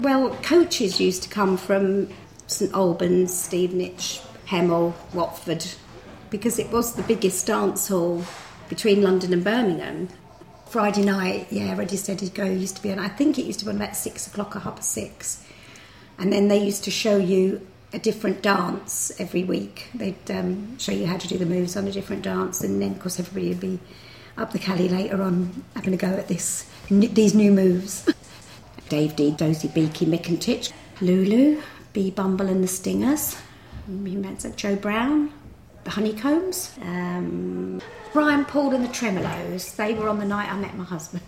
Well, coaches used to come from St Albans, Stevenage, Hemel, Watford, because it was the biggest dance hall between London and Birmingham. Friday night, Ready Steady Go used to be on. I think it used to be on about 6 o'clock or 6:30. And then they used to show you a different dance every week. They'd show you how to do the moves on a different dance, and then, of course, everybody would be up the Cali later on having a go at these new moves. Dave D, Dozy Beaky, Mick and Titch, Lulu, B Bumble and the Stingers, Joe Brown, the Honeycombs, Brian Paul and the Tremolos. They were on the night I met my husband.